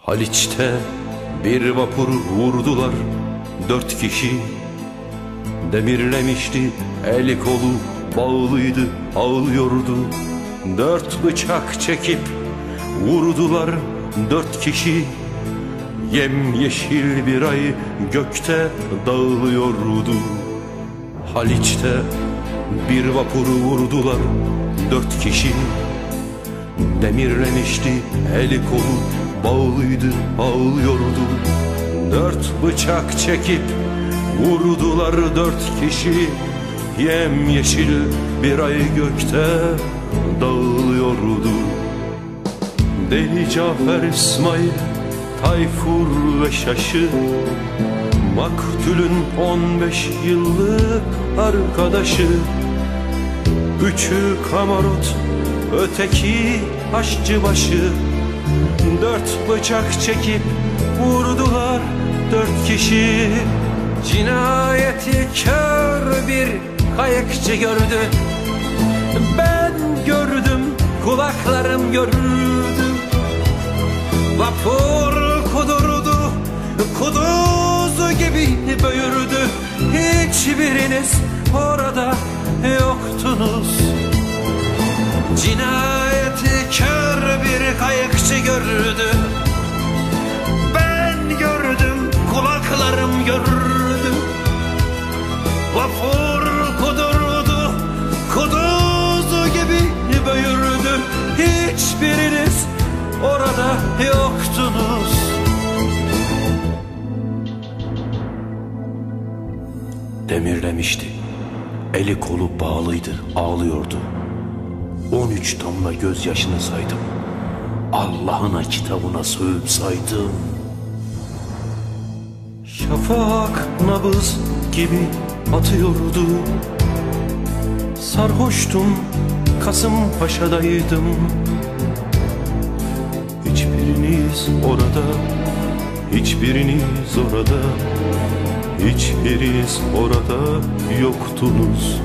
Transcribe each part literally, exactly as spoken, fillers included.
Haliç'te bir vapur vurdular, dört kişi demirlemişti, eli kolu bağlıydı, ağlıyordu. Dört bıçak çekip vurdular dört kişi, yemyeşil bir ay gökte dağılıyordu. Haliç'te bir vapuru vurdular dört kişi, demirlemişti, eli kolu bağlıydı, ağlıyordu. Dört bıçak çekip vurdular dört kişi, yemyeşil bir ay gökte dağılıyordu. Deli Cafer, İsmail, Tayfur ve Şaşı, maktulün on beş yıllık arkadaşı. Üçü kamarot, öteki aşçıbaşı. Dört bıçak çekip vurdular dört kişi. Cinayeti kör bir kayıkçı gördü, ben gördüm, kulaklarım gördü. Vapur kudurdu, kuduzu gibi böğürdü. Hiçbiriniz orada yoktunuz. Cinayeti kör bir kayıkçı gördü, ben gördüm, kulaklarım gördü. Vapur kudurdu, kuduzu gibi böğürdü. Hiçbiriniz orada yoktunuz. Demirlemişti, eli kolu bağlıydı, ağlıyordu. On üç damla gözyaşını saydım, Allah'ına kitabına sövüp saydım. Şafak nabız gibi atıyordu, sarhoştum, Kasımpaşa'daydım. Hiçbiriniz orada, hiçbiriniz orada, hiçbiriniz orada yoktunuz.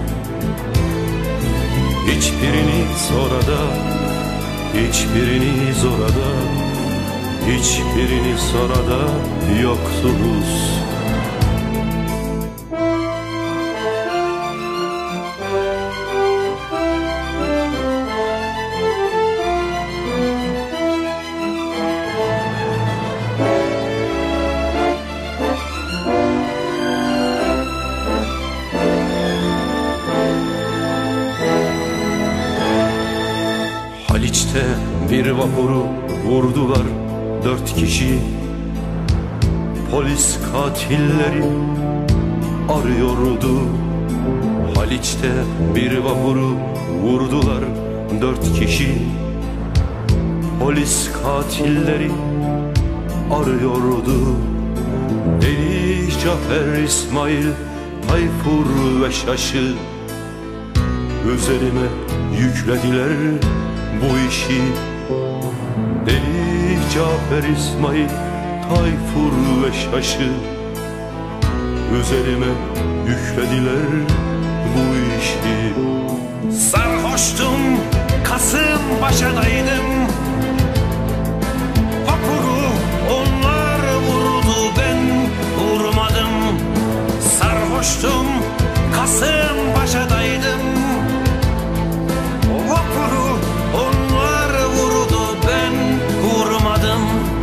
Hiçbiriniz orada, hiçbiriniz orada, hiçbiriniz orada yoktunuz. Haliç'te bir vapuru vurdular dört kişi, polis katilleri arıyordu. Haliç'te bir vapuru vurdular dört kişi, polis katilleri arıyordu. Deli Cafer, İsmail, Tayfur ve Şaşı üzerime yüklediler bu işi. Deli Cafer, İsmail, Tayfur ve Şaşı üzerime yüklediler bu işi. Sarhoştum, Kasımpaşa'daydım. Vapuru onlar vurdu, ben vurmadım. Sarhoştum, Kasımpaşa'daydım. Vapuru onlar vurdu, ben vurmadım.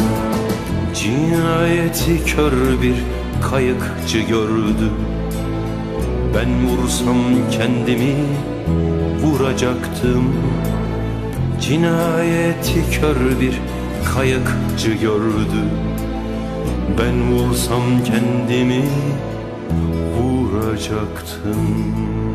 Cinayeti kör bir kayıkçı gördü, ben vursam kendimi vuracaktım. Cinayeti kör bir kayıkçı gördü, ben vursam kendimi vuracaktım.